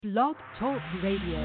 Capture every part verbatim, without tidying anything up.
Blog Talk Radio.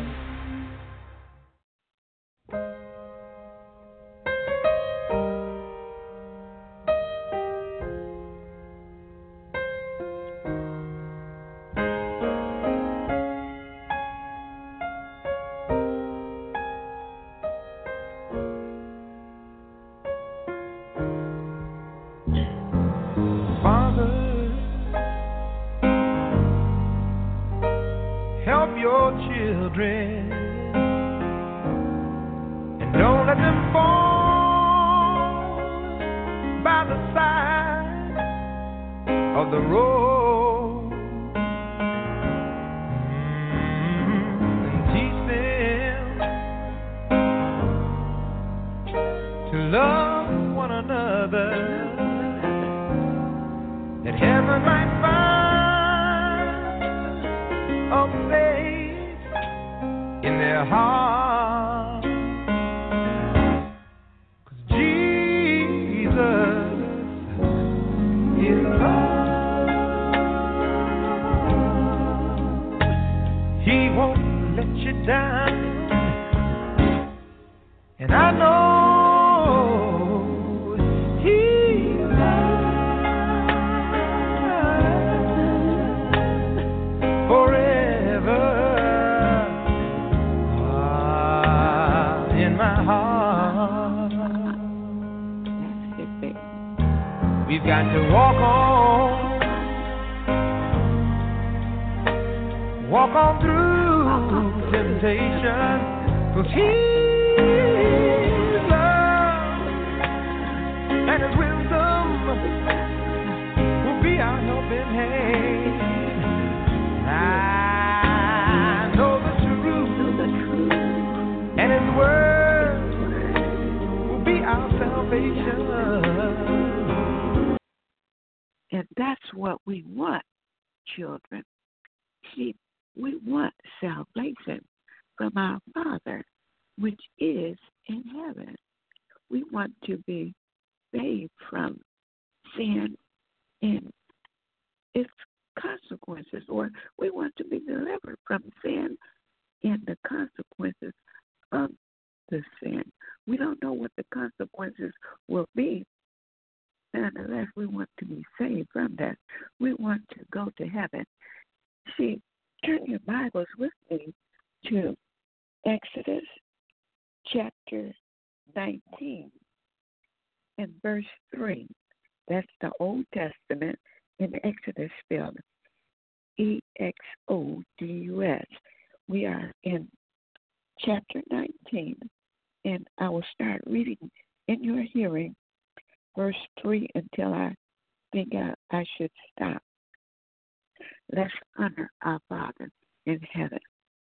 And that's what we want, children. See, we want salvation from our Father, which is in heaven. We want to be saved from sin and its consequences, or we want to be delivered from sin and the consequences of the sin. We don't know what the consequences will be. Nonetheless, we want to be saved from that. We want to go to heaven. See, turn your Bibles with me to Exodus chapter nineteen and verse three. That's the Old Testament in Exodus spelled E X O D U S. We are in chapter nineteen, and I will start reading in your hearing verse three until I think I, I should stop. Let's honor our Father in heaven.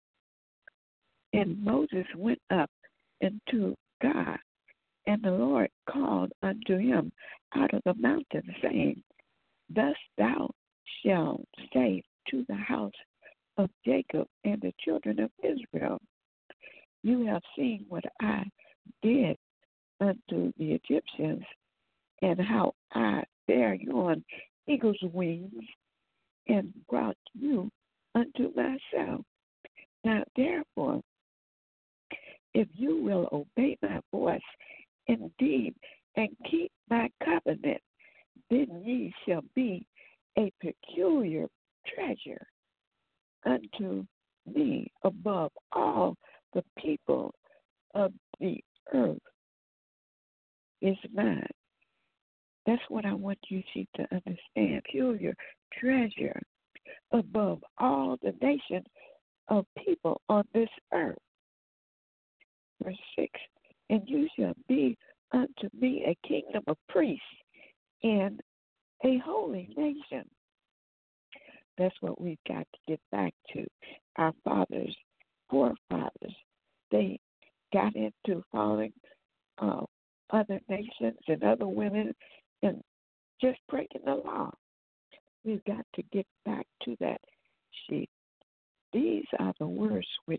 And Moses went up into God, and the Lord called unto him out of the mountain, saying, Thus thou shalt say to the house of Jacob and the children of Israel, You have seen what I did unto the Egyptians, and how I bare you on eagle's wings, and brought you unto myself. Now therefore, if you will obey my voice indeed, and keep my covenant, then ye shall be a peculiar treasure unto me above all the people of the earth is mine. That's what I want you see to understand. Peculiar treasure above all the nations of people on this earth. Verse six, and you shall be unto me a kingdom of priests and a holy nation. That's what we've got to get back to. Our fathers, forefathers, they got into following uh, other nations and other women and just breaking the law. We've got to get back to that sheep. These are the words which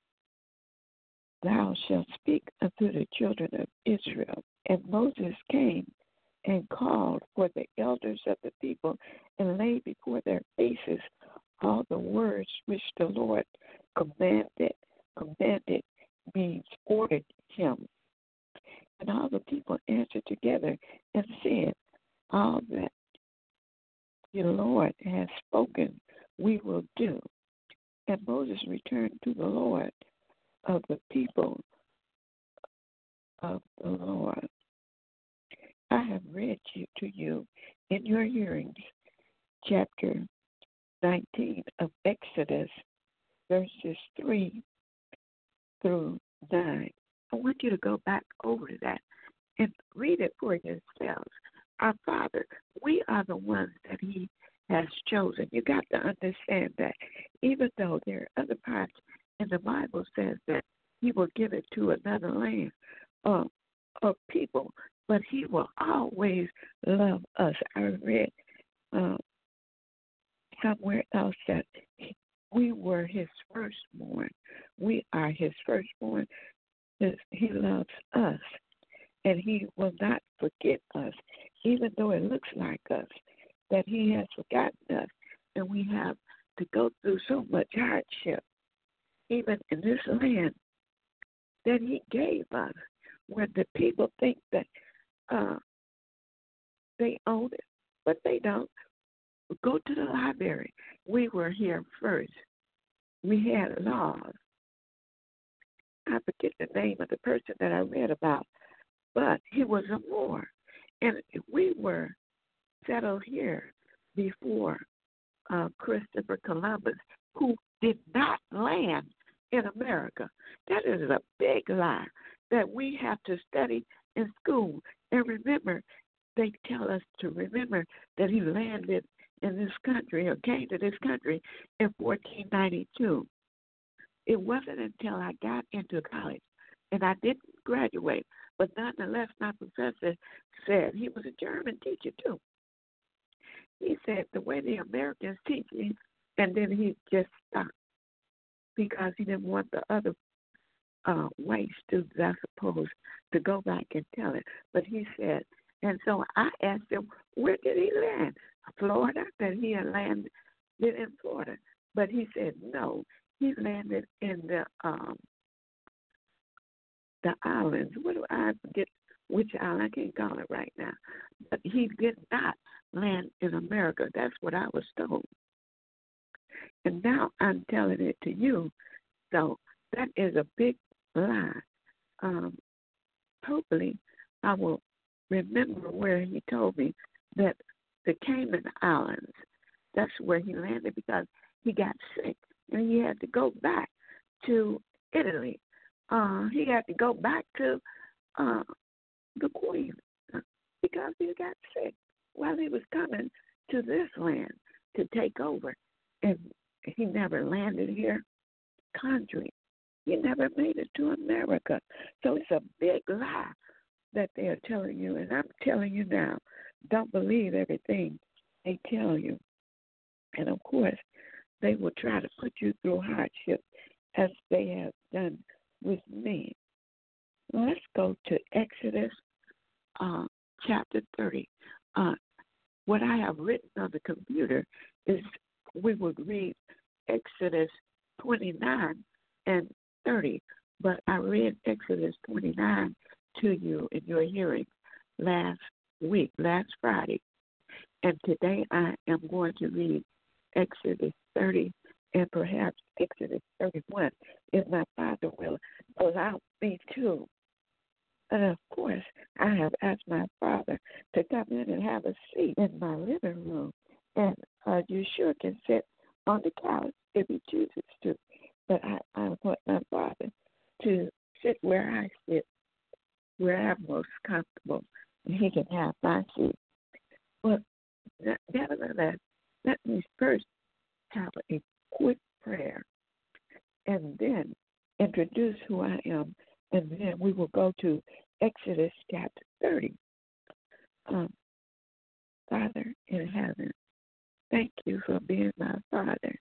thou shalt speak unto the children of Israel. And Moses came and called for the elders of the people and laid before their faces all the words which the Lord commanded, commanded means ordered him. And all the people answered together and said, all that the Lord has spoken, we will do. And Moses returned to the Lord of the people of the Lord. I have read you, to you in your hearings, chapter nineteen of Exodus, verses three through nine. I want you to go back over to that and read it for yourselves. Our Father, we are the ones that He has chosen. You got to understand that even though there are other parts in the Bible says that He will give it to another land or, or people, but He will always love us. I read uh, somewhere else that we were His firstborn. We are His firstborn. He loves us, and He will not forget us, even though it looks like us, that He has forgotten us, and we have to go through so much hardship, even in this land that He gave us, where the people think that uh, they own it, but they don't. Go to the library. We were here first. We had laws. I forget the name of the person that I read about, but he was a Moor. And we were settled here before uh, Christopher Columbus, who did not land in America. That is a big lie that we have to study in school. And remember, they tell us to remember that he landed in this country or came to this country in fourteen ninety-two. It wasn't until I got into college, and I didn't graduate, but nonetheless, my professor said, he was a German teacher too. He said the way the Americans teach you, and then he just stopped because he didn't want the other uh, white students, I suppose, to go back and tell it. But he said, and so I asked him, where did he land? Florida? That he had landed in Florida. But he said, no, he landed in the um, the islands. What do I forget which island? I can't call it right now. But he did not land in America. That's what I was told. And now I'm telling it to you. So that is a big lie. Um, hopefully, I will remember where he told me that the Cayman Islands, that's where he landed because he got sick and he had to go back to Italy. Uh, he had to go back to uh, the Queen because he got sick while he was coming to this land to take over. And he never landed here. Country. He never made it to America. So it's a big lie that they are telling you. And I'm telling you now, don't believe everything they tell you. And, of course, they will try to put you through hardship as they have done with me. Let's go to Exodus uh, chapter thirty. Uh, what I have written on the computer is we would read Exodus twenty-nine and thirty, but I read Exodus twenty-nine to you in your hearing last week, last Friday. And today I am going to read Exodus thirty and perhaps Exodus thirty-one if my Father will allow me to. And of course, I have asked my Father to come in and have a seat in my living room. And uh, you sure can sit on the couch if he chooses to. But I, I want my Father to sit where I sit, where I'm most comfortable, and he can have my seat. Well, nevertheless, let me first have a quick prayer and then introduce who I am, and then we will go to Exodus chapter thirty. Um, Father in heaven, thank you for being my Father.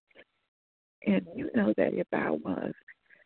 And you know that if I was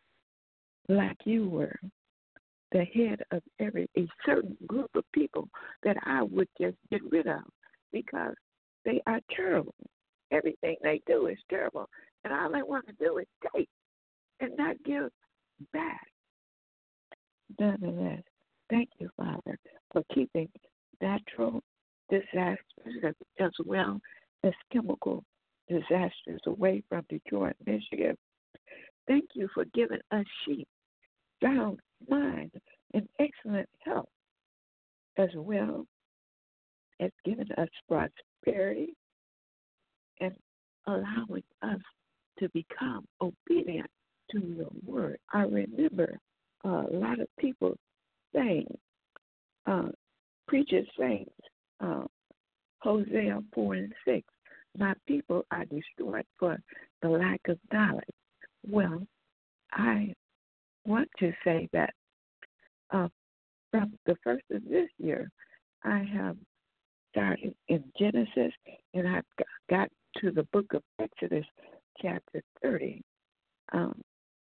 like you were, the head of every a certain group of people that I would just get rid of because they are terrible. everything they do is terrible. And all they want to do is take and not give back. Nonetheless, thank you, Father, for keeping natural disasters as well as chemical disasters away from Detroit, Michigan. Thank you for giving us sheep, sound mind, and excellent health, as well as giving us prosperity and allowing us to become obedient to your word. I remember uh, a lot of people saying, uh, preachers saying, uh, Hosea four and six, my people are destroyed for the lack of knowledge. Well, I want to say that uh, from the first of this year, I have started in Genesis, and I got to the book of Exodus, chapter thirty. Um,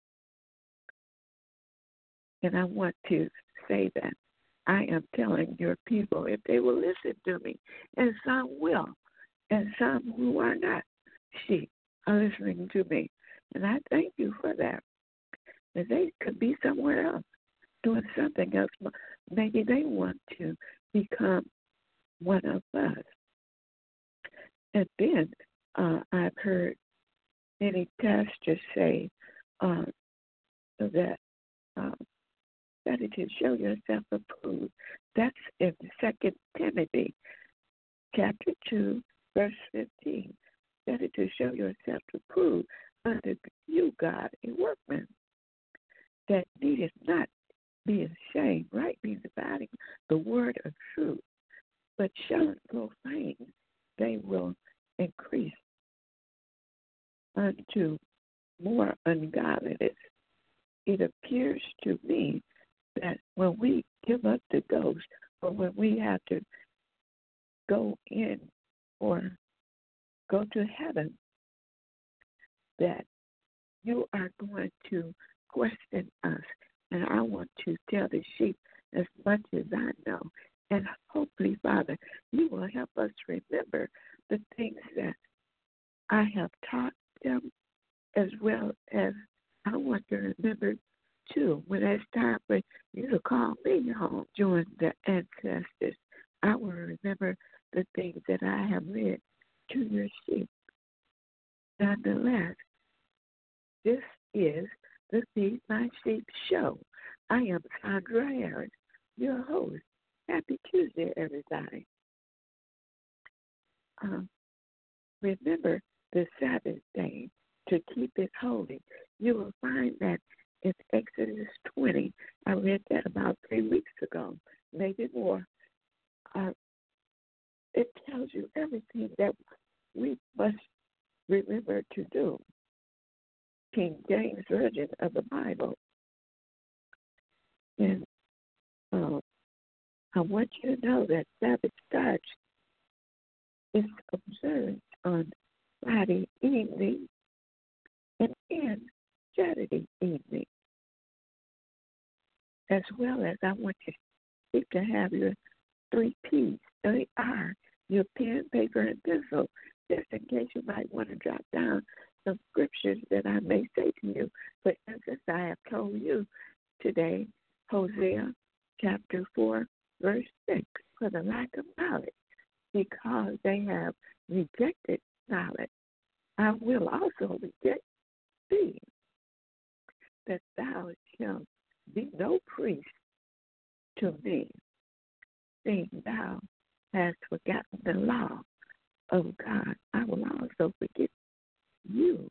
and I want to say that I am telling your people, if they will listen to me, and some will, and some who are not sheep are listening to me. And I thank you for that. That they could be somewhere else doing something else. Maybe they want to become one of us. And then uh, I've heard many pastors say uh, that uh, study to show yourself approved. That's in Second Timothy chapter two, verse fifteen. Study to show yourself approved unto you, God, a workman that needeth not be ashamed, rightly dividing the word of truth, but shall profane, they will increase unto more ungodliness. It appears to me that when we give up the ghost, or when we have to go in or go to heaven, that you are going to question us. And I want to tell the sheep as much as I know. And hopefully, Father, you will help us remember the things that I have taught them, as well as I want to remember, too, when it's time for you to call me home, join the ancestors. I will remember the things that I have read to your sheep. Nonetheless, this is the Feed My Sheep show. I am Sandra Harris, your host. Happy Tuesday, everybody. Um, remember the Sabbath day to keep it holy. You will find that in Exodus twenty. I read that about three weeks ago, maybe more. Uh, it tells you everything that we must remember to do. King James Version of the Bible. And uh, I want you to know that Sabbath starts is observed on Friday evening and ends Saturday evening. As well as I want you to have your three P's. They are your pen, paper, and pencil, just in case you might want to jot down some scriptures that I may say to you. For instance, I have told you today, Hosea chapter four, verse six, for the lack of knowledge, because they have rejected knowledge, I will also reject thee, that thou shalt be no priest to me, seeing thou hast forgotten the law of God. I will also forget you.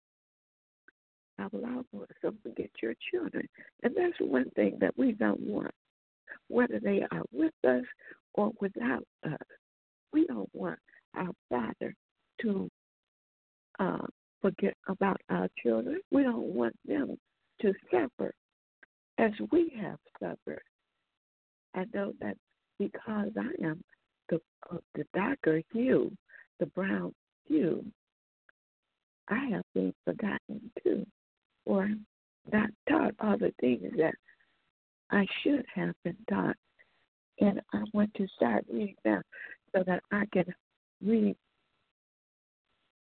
I will also forget your children. And that's one thing that we don't want, whether they are with us or without us. We don't want our Father to uh, forget about our children. We don't want them to suffer as we have suffered. I know that because I am the, uh, the darker hue, the brown hue, I have been forgotten too, or not taught all the things that I should have been taught. And I want to start reading now so that I can read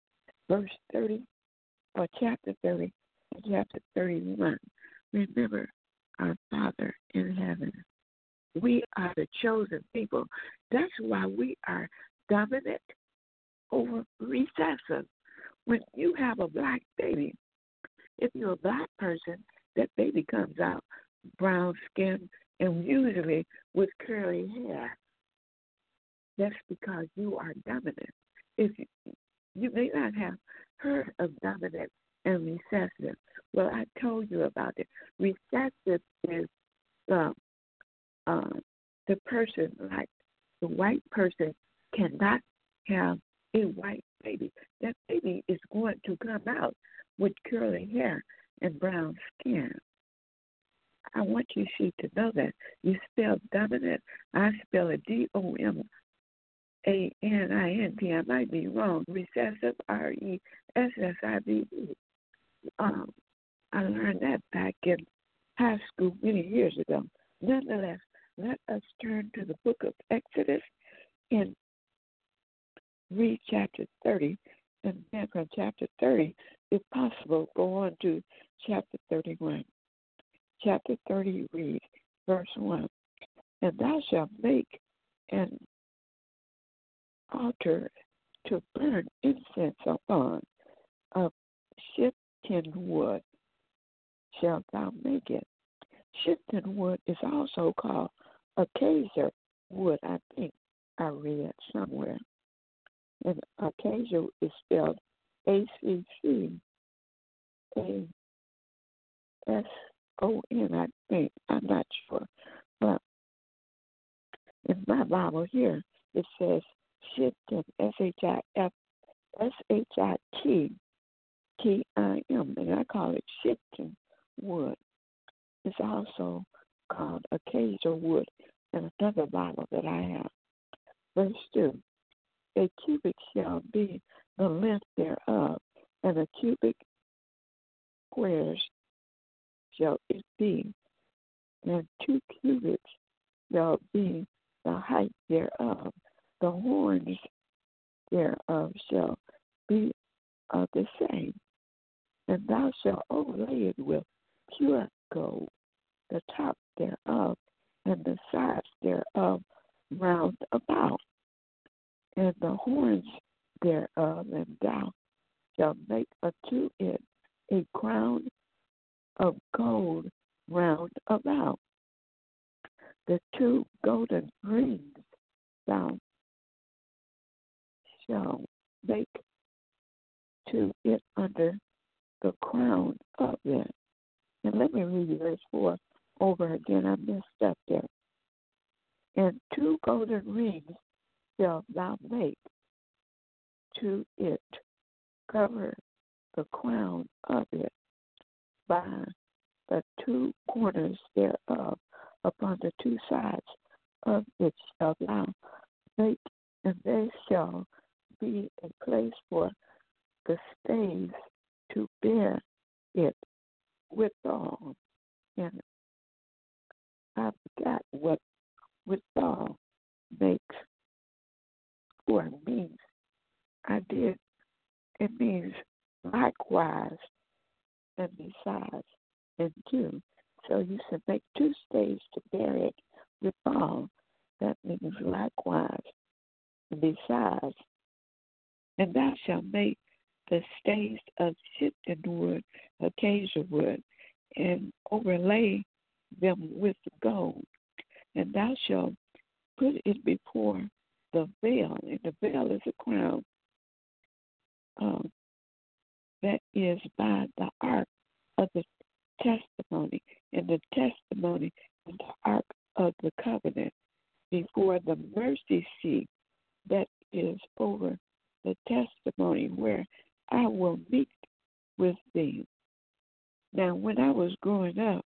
verse thirty, or chapter thirty, and chapter thirty-one. Remember our Father in heaven. We are the chosen people. That's why we are dominant over recessive. When you have a black baby, if you're a black person, that baby comes out brown skin and usually with curly hair. That's because you are dominant. If you, you may not have heard of dominant and recessive. Well, I told you about it. Recessive is the uh, the person, like the white person, cannot have a white baby. That baby is going to come out with curly hair and brown skin. I want you see to know that. You spell dominant. I spell it D O M A N I N T. I might be wrong. Recessive, R E S S I V E. Um, I learned that back in high school many years ago. Nonetheless, let us turn to the book of Exodus and read chapter thirty, and then from chapter thirty, if possible, go on to chapter thirty-one. Chapter thirty reads, verse one, and thou shalt make an altar to burn incense upon, of shittim wood shalt thou make it. Shittim wood is also called acacia wood, I think I read somewhere. And acacia is spelled A C C A S O N, I think. I'm not sure. But in my Bible here, it says shittim, S H I F S H I T T I M, and I call it shittim wood. It's also called acacia wood in another Bible that I have. Verse two, a cubit shall be the length thereof, and a cubic squares shall it be, and two cubits shall be the height thereof. The horns thereof shall be of the same, and thou shalt overlay it with pure gold, the top thereof, and the sides thereof round about, and the horns thereof, and thou shalt make unto it a crown of gold round about. The two golden rings thou shalt make to it under the crown of it. And let me read verse four over again. I messed up there. And two golden rings shalt thou make to it, cover the crown of it by the two corners thereof, upon the two sides of it shalt thou make, and there shall be a place for the staves to bear it withal. And I forgot what withal makes or means. I did. It means likewise and besides and two. So you should make two staves to bear it withal. That means likewise and besides. And thou shalt make the staves of shittim wood, acacia wood, and overlay them with gold. And thou shalt put it before the veil, and the veil is a crown um, that is by the ark of the testimony, and the testimony is the ark of the covenant, before the mercy seat that is over the testimony, where I will meet with thee. Now, when I was growing up,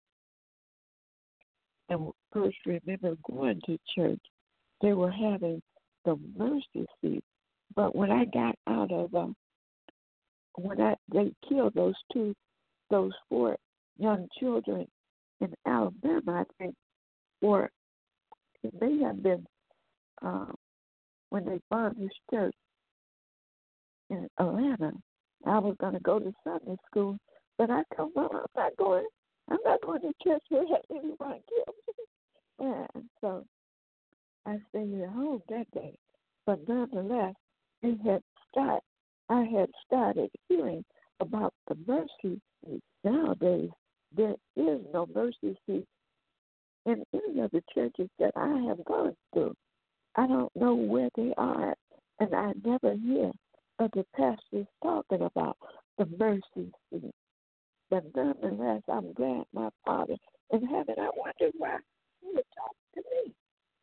and first remember going to church, they were having the mercy seat. But when I got out of, um, when I they killed those two, those four young children in Alabama, I think, or it may have been uh, when they bombed this church in Atlanta. I was going to go to Sunday school, but I told Mom I'm not going. I'm not going to church where anyone killed me. And so I stayed at home that day. But nonetheless, it had start. I had started hearing about the mercy seat. Nowadays, there is no mercy seat in any of the churches that I have gone to. I don't know where they are, and I never hear of the pastors talking about the mercy seat. But nonetheless, I'm glad my Father in heaven, I wonder why he would talk to me.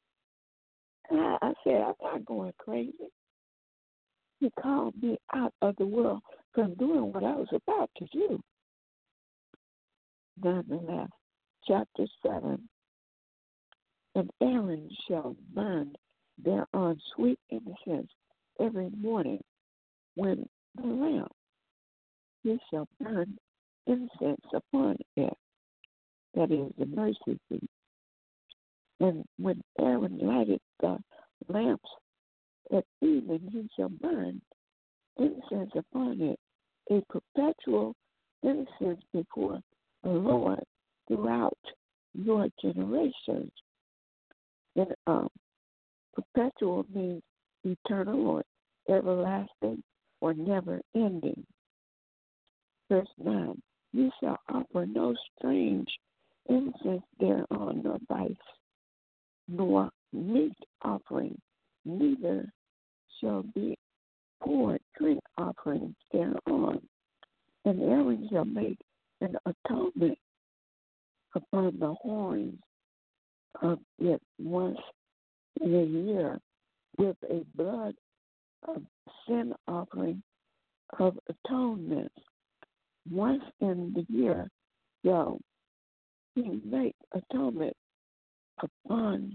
And I, I said, I'm not going crazy. He called me out of the world from doing what I was about to do. Nonetheless, chapter seven, and Aaron shall burn thereon sweet incense every morning when the lamp, he shall burn incense upon it, that is the mercy seat. And when Aaron lighted the lamps at evening, he shall burn incense upon it, a perpetual incense before the Lord throughout your generations. And um, perpetual means eternal or everlasting or never ending. Verse nine, you shall offer no strange incense thereon, nor vice, nor meat offering, neither shall be poured drink offerings thereon. And Aaron shall make an atonement upon the horns of it once in a year with a blood of sin offering of atonement. Once in the year shall he make atonement upon,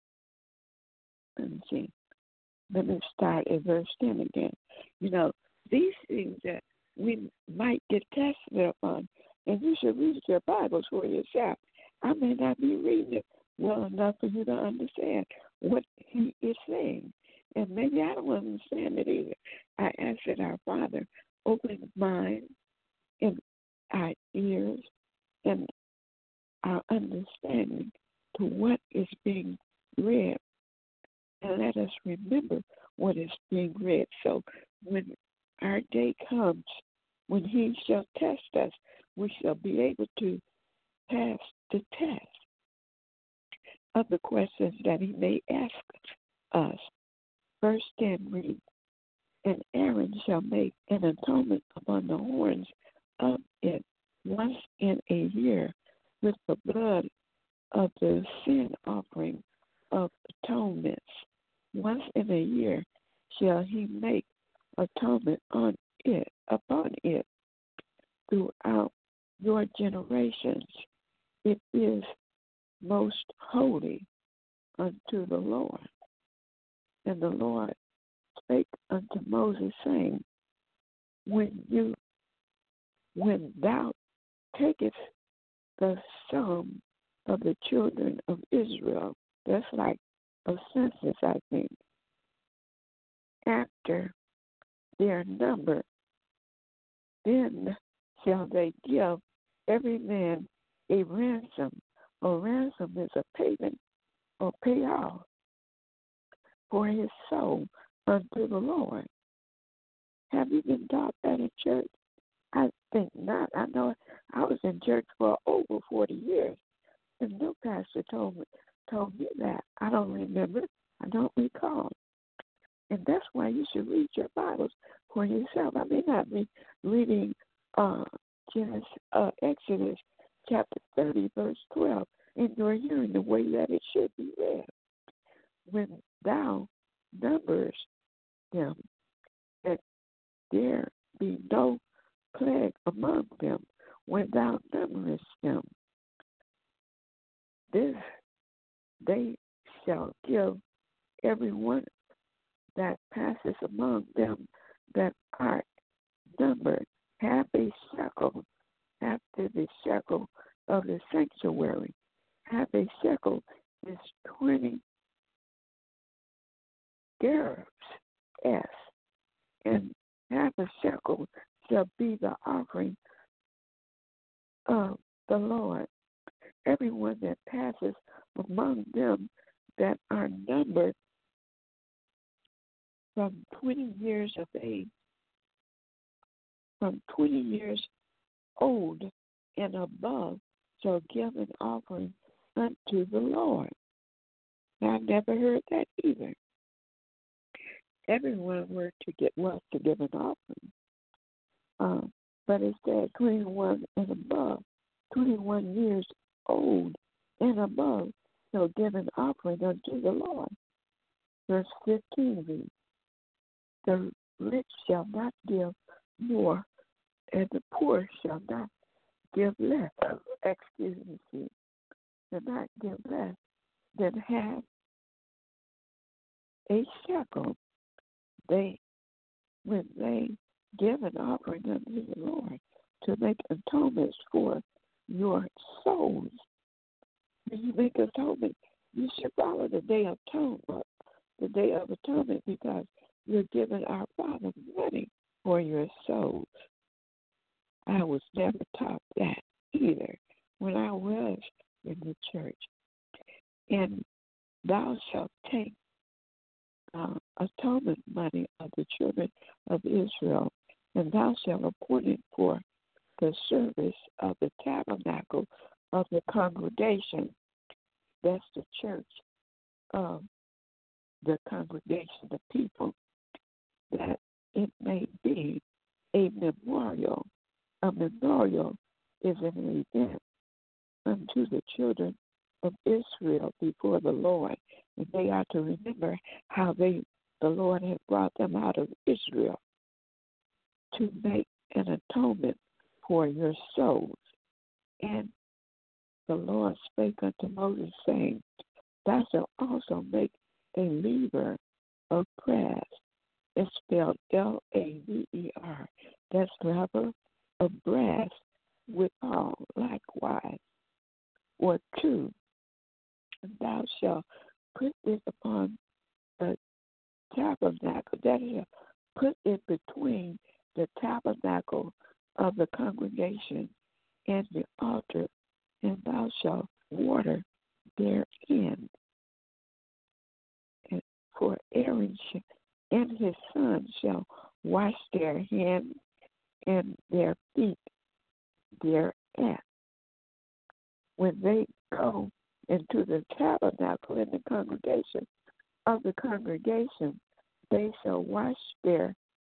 let me see, let me start at verse ten again. You know, these things that we might get tested upon, and you should read your Bibles for yourself. I may not be reading it well enough for you to understand what he is saying. And maybe I don't understand it either. I ask that our Father open mind and our ears and our understanding to what is being read. And let us remember what is being read. So when our day comes, when he shall test us, we shall be able to pass the test of the questions that he may ask us. Verse ten reads, and Aaron shall make an atonement upon the horns of it once in a year with the blood of the sin offering of atonements. Once in a year shall he make atonement on it, upon it, throughout your generations. It is most holy unto the Lord. And the Lord spake unto Moses, saying, When you, when thou takest the sum of the children of Israel, that's like a census, I think, after their number, then shall they give every man a ransom. A ransom is a payment or payoff for his soul unto the Lord. Have you been taught that in church? I think not. I know I was in church for over forty years, and no pastor told me told me that. I don't remember. I don't recall. And that's why you should read your Bibles for yourself. I may not be reading uh, Genesis, uh, Exodus chapter thirty, verse twelve, in your hearing the way that it should be read. When thou numbers them, that there be no plague among them, when thou numberest them, this they shall give every one that passes among them that are numbered half a shekel after the shekel of the sanctuary. Half a shekel is twenty gerahs, S, and half a shekel, shall be the offering of the Lord. Everyone that passes among them that are numbered from twenty years of age, from twenty years old and above, shall give an offering unto the Lord. Now, I never heard that either. Everyone were to get was to give an offering, uh, but it said twenty-one and above, twenty-one years old and above, shall give an offering unto the Lord. Verse fifteen reads, the rich shall not give more, and the poor shall not give less. Excuse me, shall not give less than half a shekel. They, when they give an offering unto the Lord to make atonements for your souls. When you make atonement, you should follow the day of atonement, the day of atonement, because you're giving our Father money for your souls. I was never taught that either when I was in the church. And thou shalt take uh, atonement money of the children of Israel, and thou shalt appoint it for the service of the tabernacle of the congregation. That's the church of the congregation, the people, that it may be a memorial. A memorial is an event unto the children of Israel before the Lord, and they are to remember how they, the Lord had brought them out of Israel to make an atonement for your souls. And the Lord spake unto Moses, saying, thou shalt also make a laver of brass. It's spelled L A V E R. That's laver of brass withal likewise, or two. And thou shalt put it upon the tabernacle. That is, put it between the tabernacle of the congregation and the altar, and thou shalt water therein. And for Aaron and his sons shall wash their hands and their feet thereat. When they go into the tabernacle in the congregation of the congregation, they shall wash their,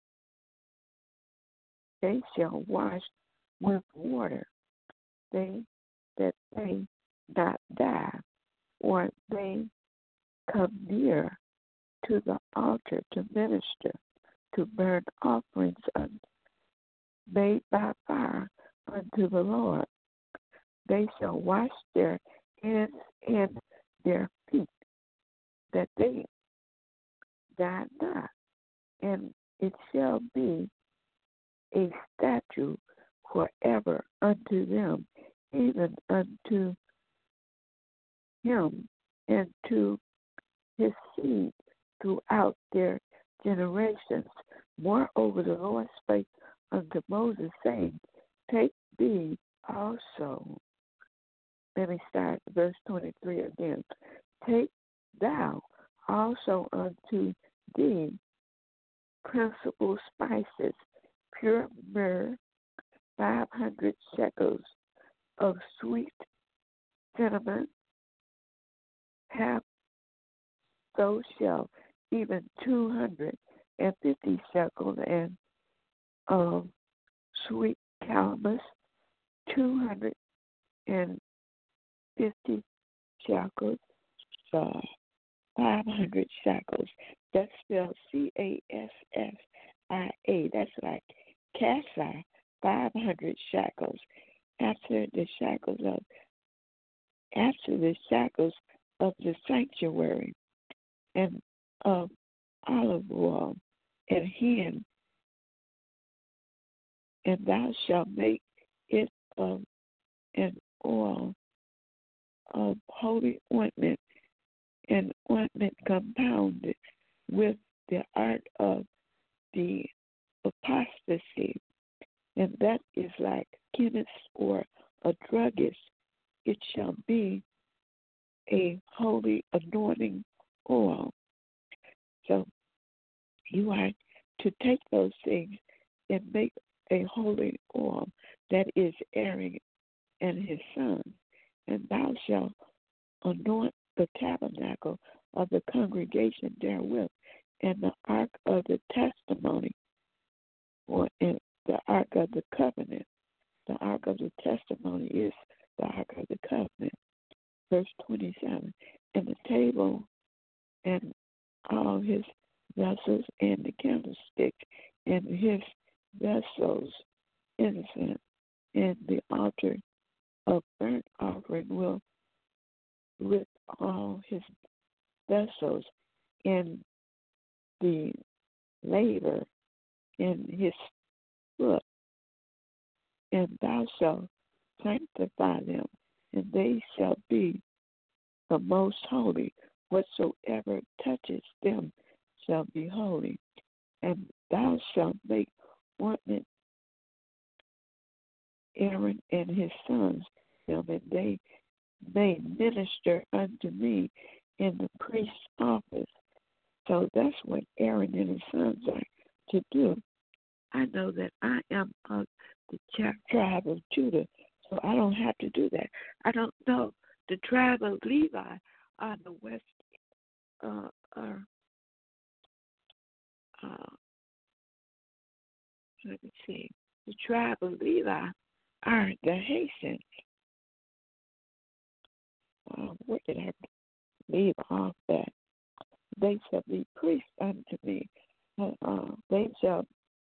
they shall wash with water, they that they not die, or they come near to the altar to minister, to burn offerings un, made by fire unto the Lord. They shall wash their hands and their feet, that they die not. And it shall be a statute forever unto them, even unto him and to his seed throughout their generations. Moreover, the Lord spake unto Moses, saying, take thee also. Let me start verse twenty-three again. Take thou also unto thee principal spices, pure myrrh, five hundred shekels of sweet cinnamon, half so shall even two hundred and fifty shekels, and of sweet calamus, two hundred and fifty shekels, uh, five hundred shekels. That's spelled C A S S I A. That's like Casa, five hundred shekels. After the shackles of, after the shackles of the sanctuary, and of olive oil, and hin, and thou shalt make it of an oil of holy ointment, an ointment compounded with the art of the apostasy, and that is like chemist or a druggist. It shall be a holy anointing oil. So you are to take those things and make a holy oil that is Aaron and his sons, and thou shalt anoint the tabernacle of the congregation therewith, and the ark of the testimony, or in the ark of the covenant. The ark of the testimony is the ark of the covenant. Verse twenty-seven, and the table and all his vessels and the candlestick and his vessels innocent, and the altar of burnt offering will with all his vessels and the laver in his foot, and thou shalt sanctify them, and they shall be the most holy. Whatsoever touches them shall be holy. And thou shalt make ointment Aaron and his sons, them, and they may minister unto me in the priest's office. So that's what Aaron and his sons are to do. I know that I am of the tribe of Judah, so I don't have to do that. I don't know the tribe of Levi on the west, uh, are, uh, let me see, the tribe of Levi are the Haitians. Uh, where did I leave off that? They shall be priests unto me. Uh, uh, they shall,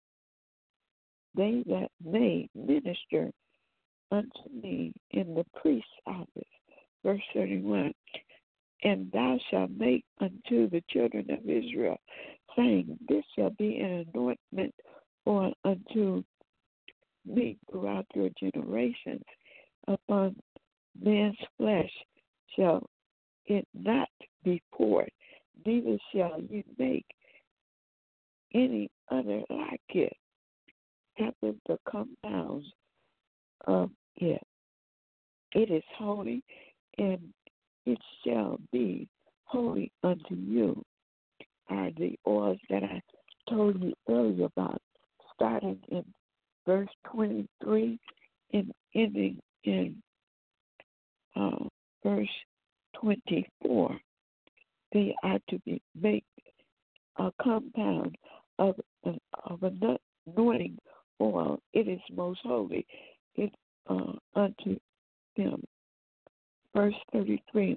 they that may minister unto me in the priest's office. Verse thirty-one, and thou shalt make unto the children of Israel, saying, this shall be an anointment or unto me throughout your generations. Upon man's flesh shall it not be poured, neither shall you make any other like it, after the compounds of it. It is holy, and it shall be holy unto you. Are the oils that I told you earlier about, starting in verse twenty-three and ending in uh, verse twenty-four. They are to be made a compound of an of an anointing oil. It is most holy. It uh, unto them. Verse thirty-three.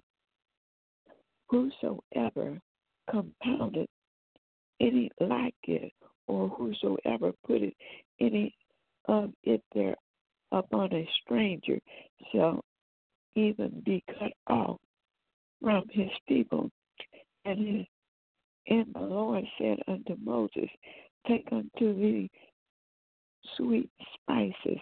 Whosoever compounded any like it, or whosoever put it any of it there upon a stranger, shall even be cut off from his people. And his, and the Lord said unto Moses, take unto thee sweet spices,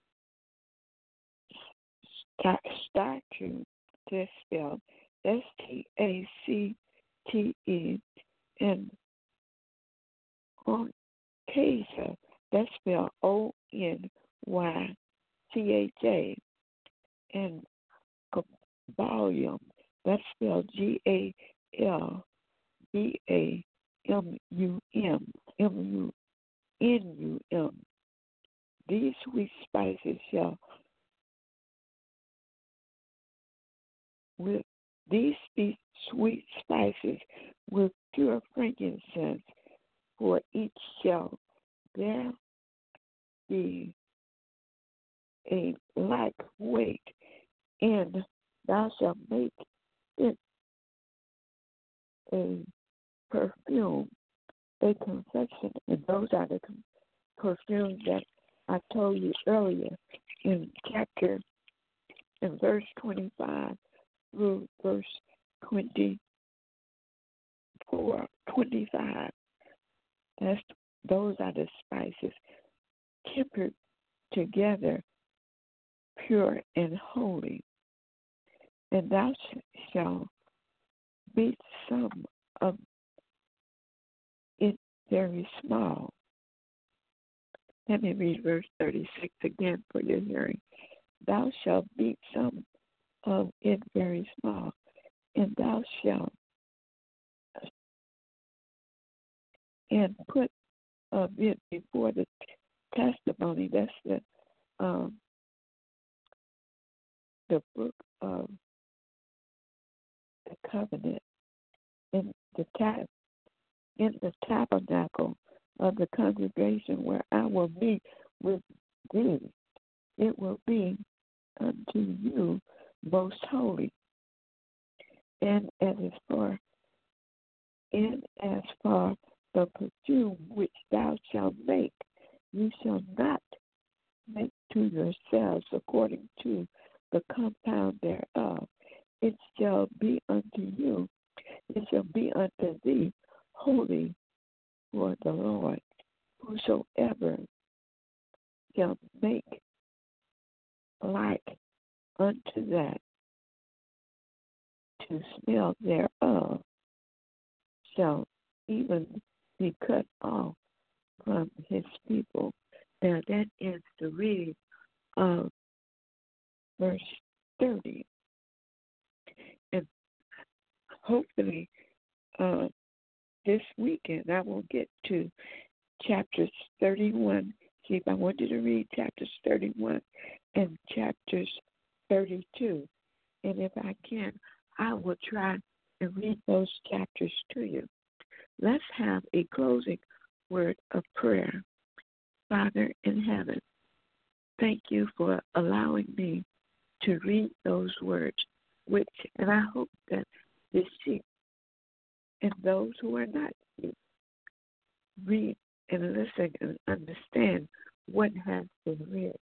statute, that's spelled S T A C T E, and oncasia, that's spelled O N Y C H A, and Galbanum, that's spelled G A L B A M U M, M U N U M. These sweet spices shall, with these sweet spices with pure frankincense, for each shall there be a like weight, and thou shalt make it a perfume, a confection, and those are the perfumes that I told you earlier in chapter, in verse twenty-five through verse twenty-four, twenty-five. That's, those are the spices, tempered together, pure and holy. And thou shalt beat some of it very small, Let me read verse thirty-six again for your hearing. Thou shalt beat some of it very small, and thou shalt and put of it before the testimony. That's the um, the book of the covenant in the tab in the tabernacle of the congregation where I will meet with thee. It will be unto you most holy. And as far and as far the perfume which thou shalt make, you shall not make to yourselves according to the compound thereof. It shall be unto you, it shall be unto thee holy for the Lord. Whosoever shall make like unto that to smell thereof shall even be cut off from his people. Now that ends the reading of verse thirty. And hopefully uh, this weekend I will get to chapters thirty-one. See, if I want you to read chapters thirty-one and chapters thirty-two. And if I can, I will try and read those chapters to you. Let's have a closing word of prayer. Father in heaven, thank you for allowing me to read those words, which, and I hope that the sheep and those who are not sheep read and listen and understand what has been read.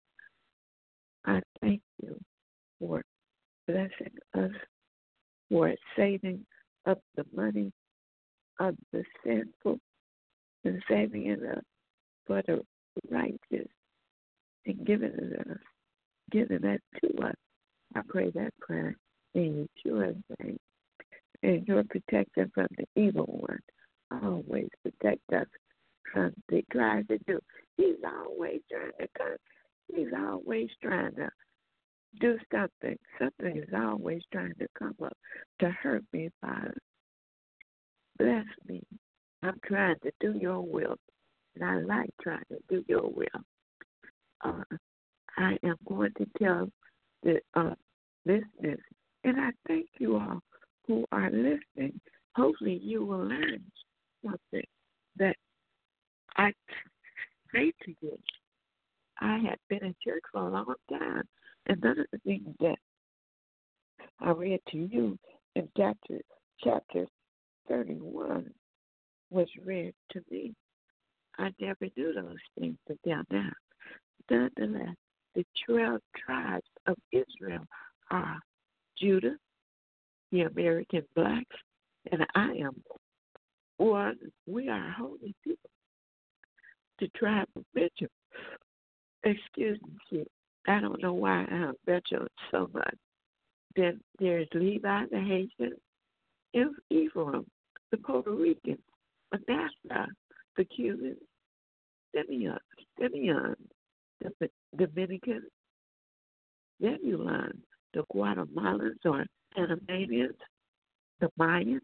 I thank you for blessing us, for saving up the money of the sinful and saving it up for the righteous and giving it us, giving that to us. I pray that prayer in Yeshua's name. And your protection from the evil one. Always protect us from the tries to do. He's always trying to come. He's always trying to do something. Something is always trying to come up to hurt me, Father. Bless me. I'm trying to do your will, and I like trying to do your will. Uh, I am going to tell the uh, listeners, and I thank you all who are listening. Hopefully you will learn something that I say to you. I have been in church for a long time, and none of the things that I read to you in chapter, chapter thirty-one was read to me. I never knew those things until now. Nonetheless, the twelve tribes of Israel are Judah, the American blacks, and I am one. We are holy people. The tribe of Benjamin. Excuse me, I don't know why I have Benjamin so much. Then there's Levi, the Haitian, and Ephraim, the Puerto Ricans, Manasseh, the Cubans, Simeon, Simeon, the Dominicans, Zebulon, the Guatemalans or Panamanians, the Mayans,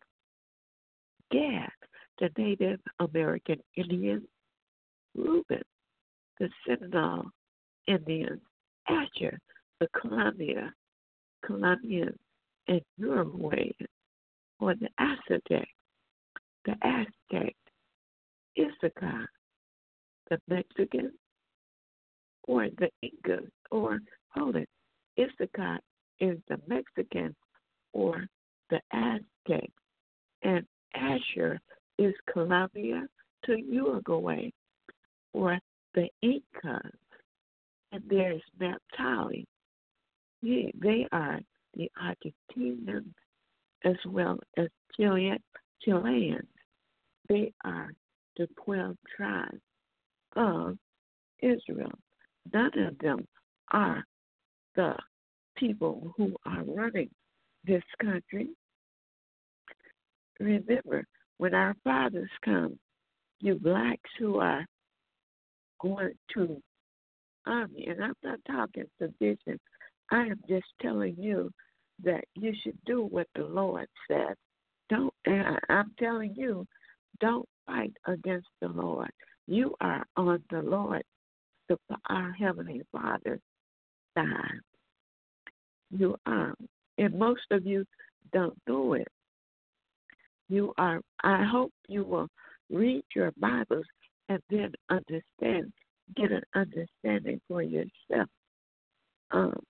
Gad, the Native American Indians, Reuben, the Seminole Indians, Asher, the Columbia, Colombians, and Uruguay, or the Aztec, the Aztec, Issachar, the Mexican, or the Incas, or hold it, Issachar is the Mexican or the Aztec, and Asher is Colombia to Uruguay, or the Incas, and there's Naphtali. They, they are the Argentinians as well as Chilean, Chileans. They are the twelve tribes of Israel. None of them are the people who are running this country. Remember, when our fathers come, you blacks who are going to army, and I'm not talking position. I am just telling you that you should do what the Lord said. Don't. And I, I'm telling you, don't fight against the Lord. You are on the Lord, the, our Heavenly Father's side. You are, and most of you don't do it. You are. I hope you will read your Bibles and then understand, get an understanding for yourself. Um,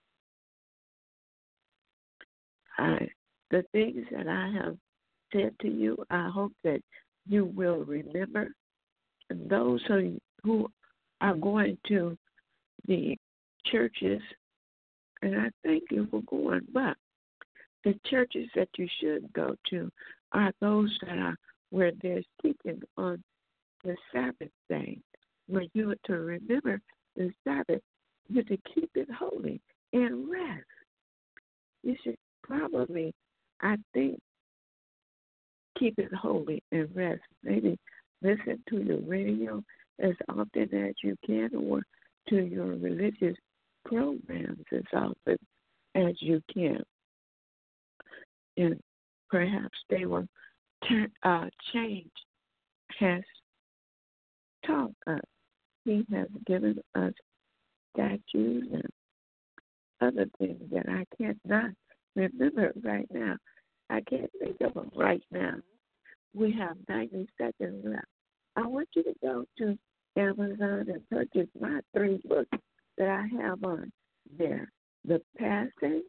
I, the things that I have said to you, I hope that you will remember. And those who, who are going to the churches, and I thank you for going, but the churches that you should go to are those that are where they're speaking on the Sabbath day, where you are to remember the Sabbath, you're to keep it holy and rest. You should probably, I think, keep it holy and rest. Maybe listen to your radio as often as you can, or to your religious programs as often as you can. And perhaps they will turn, uh, change, has taught us. He has given us statues and other things that I cannot remember right now. I can't think of them right now. We have ninety seconds left. I want you to go to Amazon and purchase my three books that I have on there. The Passing,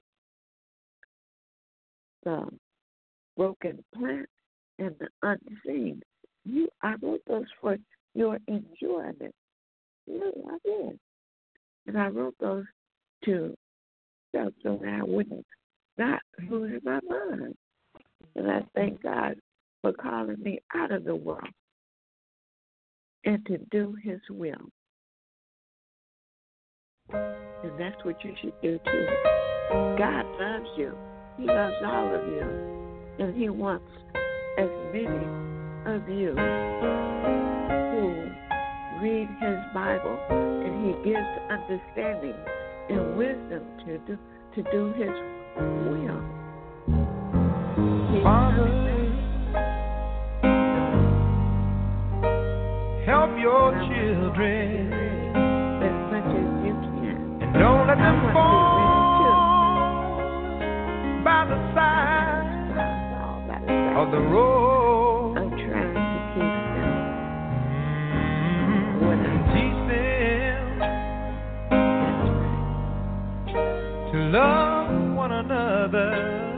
the Broken Plant, and the Unseen. You, I wrote those for your enjoyment. Yeah, I did. And I wrote those to so that I wouldn't not lose my mind. And I thank God for calling me out of the world and to do His will. And that's what you should do too. God loves you. He loves all of you. And He wants as many of you who read His Bible, and He gives understanding and wisdom to do, to do His will. He Father, help your children as much as you can. And don't let them I fall by the side by the side of the road. I'm trying to keep them. Mm-hmm. What I Teach them that's right. to love one another,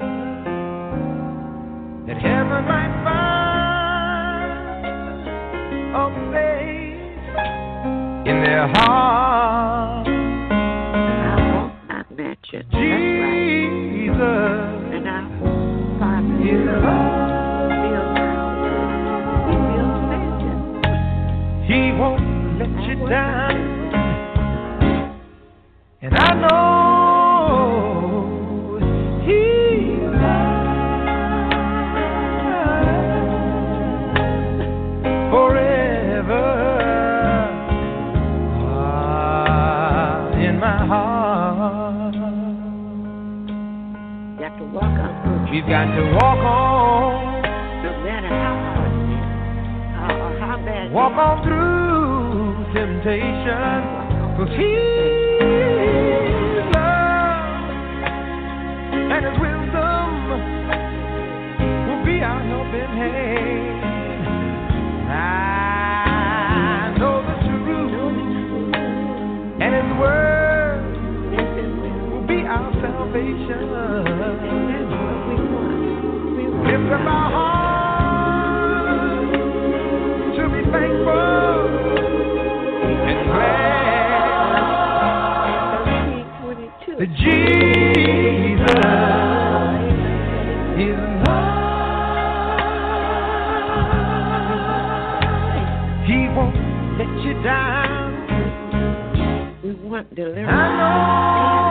that heaven might find a place in their heart. I won't not mention. That's right. Jesus And I Father, is love. He builds mansions. He won't let I you won't down. not And I know He loves forever ah, in my heart. You have to walk on through. We've got to walk on, No matter how hard it is, how, or how bad it walk is. on through temptation, 'cause His love and His wisdom will be our helping hand. I know the truth, and His word will be our salvation. That's what we want. We want Lift up our hearts to be thankful and glad thirteen twenty-two. that Jesus is love. He won't let you down. We want deliverance. I know